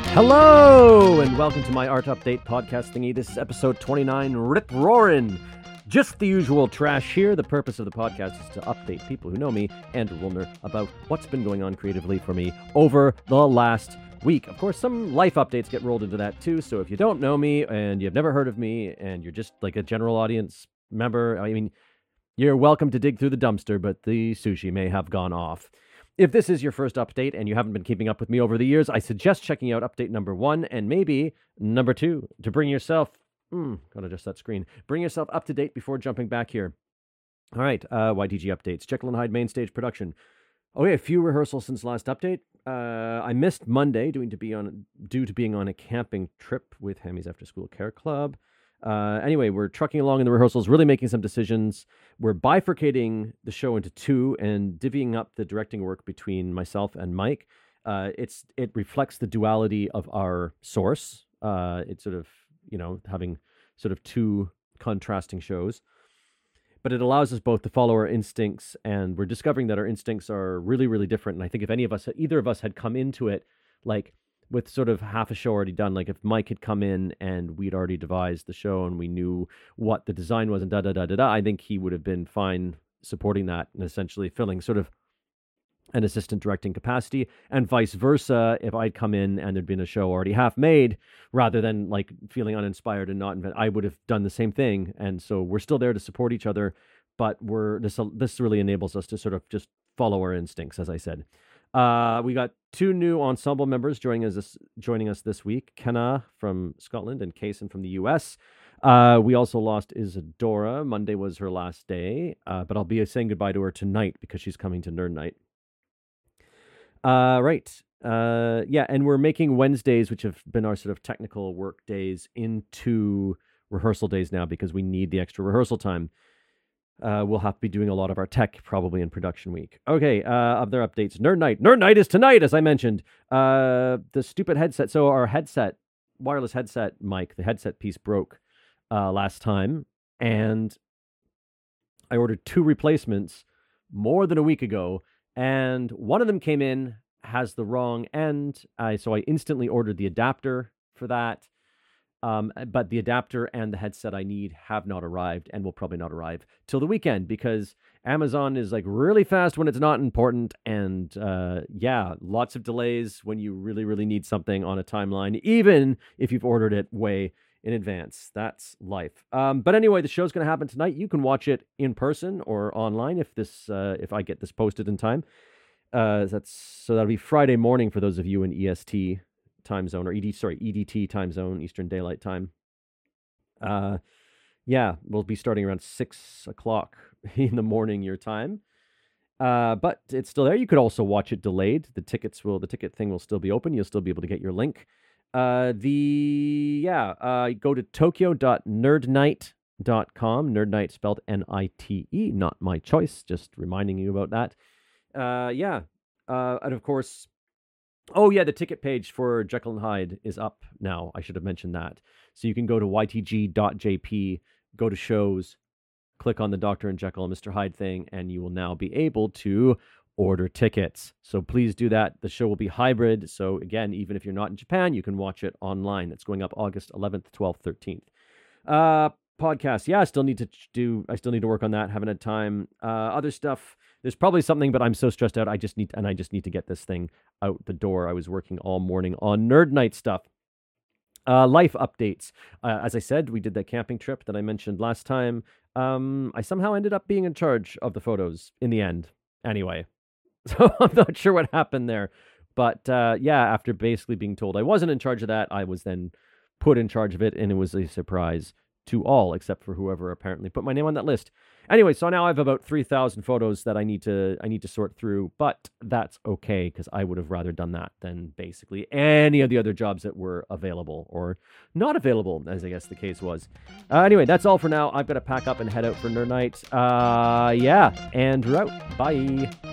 Hello, and welcome to my Art Update podcast thingy. This is episode 29, Rip Roarin'. Just the usual trash here. The purpose of the podcast is to update people who know me, Andrew Woolner, about what's been going on creatively for me over the last week. Of course, some life updates get rolled into that too, so if you don't know me and you've never heard of me and you're just like a general audience member, I mean, you're welcome to dig through the dumpster, but the sushi may have gone off. If this is your first update and you haven't been keeping up with me over the years, I suggest checking out update number 1 and maybe number 2 to bring yourself, gotta adjust that screen, bring yourself up to date before jumping back here. All right, YTG updates, Jekyll and Hyde main stage production. Okay, a few rehearsals since last update. I missed Monday due to being on a camping trip with Hammy's After School Care Club. Anyway, we're trucking along in the rehearsals, really making some decisions. We're bifurcating the show into 2 and divvying up the directing work between myself and Mike. It reflects the duality of our source. It's sort of, having sort of 2 contrasting shows. But it allows us both to follow our instincts, and we're discovering that our instincts are really, really different. And I think if either of us had come into it, like, with sort of half a show already done, like if Mike had come in and we'd already devised the show and we knew what the design was and I think he would have been fine supporting that and essentially filling sort of an assistant directing capacity, and vice versa. If I'd come in and there'd been a show already half made, rather than like feeling uninspired and not invent, I would have done the same thing. And so we're still there to support each other, but this really enables us to sort of just follow our instincts, as I said. We got 2 new ensemble members joining us this week, Kenna from Scotland and Kaysen from the US. We also lost Isadora. Monday was her last day, but I'll be saying goodbye to her tonight because she's coming to Nerd Night. Right. And we're making Wednesdays, which have been our sort of technical work days, into rehearsal days now because we need the extra rehearsal time. We'll have to be doing a lot of our tech probably in production week. Okay, other updates. Nerd Night. Nerd Night is tonight, as I mentioned. The stupid headset. So our wireless headset mic, the headset piece broke last time. And I ordered 2 replacements more than a week ago. And one of them came in, has the wrong end. So I instantly ordered the adapter for that. But the adapter and the headset I need have not arrived and will probably not arrive till the weekend because Amazon is like really fast when it's not important. And lots of delays when you really, really need something on a timeline, even if you've ordered it way in advance. That's life. But anyway, the show's going to happen tonight. You can watch it in person or online if I get this posted in time. So that'll be Friday morning for those of you in EST time zone, or EDT time zone, Eastern Daylight Time. We'll be starting around 6 o'clock in the morning your time. But it's still there. You could also watch it delayed. The ticket thing will still be open. You'll still be able to get your link. Go to tokyo.nerdnight.com. Nerdnight spelled NITE, not my choice. Just reminding you about that. And of course, the ticket page for Jekyll and Hyde is up now. I should have mentioned that. So you can go to ytg.jp, go to shows, click on the Dr. and Jekyll and Mr. Hyde thing, and you will now be able to order tickets. So please do that. The show will be hybrid. So again, even if you're not in Japan, you can watch it online. It's going up August 11th, 12th, 13th. Podcast. I still need to work on that. Haven't had time. Other stuff. There's probably something, but I'm so stressed out. I just need to get this thing out the door. I was working all morning on Nerd Night stuff. Life updates. As I said, we did that camping trip that I mentioned last time. I somehow ended up being in charge of the photos in the end. Anyway, so I'm not sure what happened there. But after basically being told I wasn't in charge of that, I was then put in charge of it, and it was a surprise to all except for whoever apparently put my name on that list. Anyway, so now I have about 3,000 photos that I need to sort through, but that's okay because I would have rather done that than basically any of the other jobs that were available or not available, as I guess the case was. Anyway, that's all for now. I've got to pack up and head out for Nerd Night. And we're out. Bye.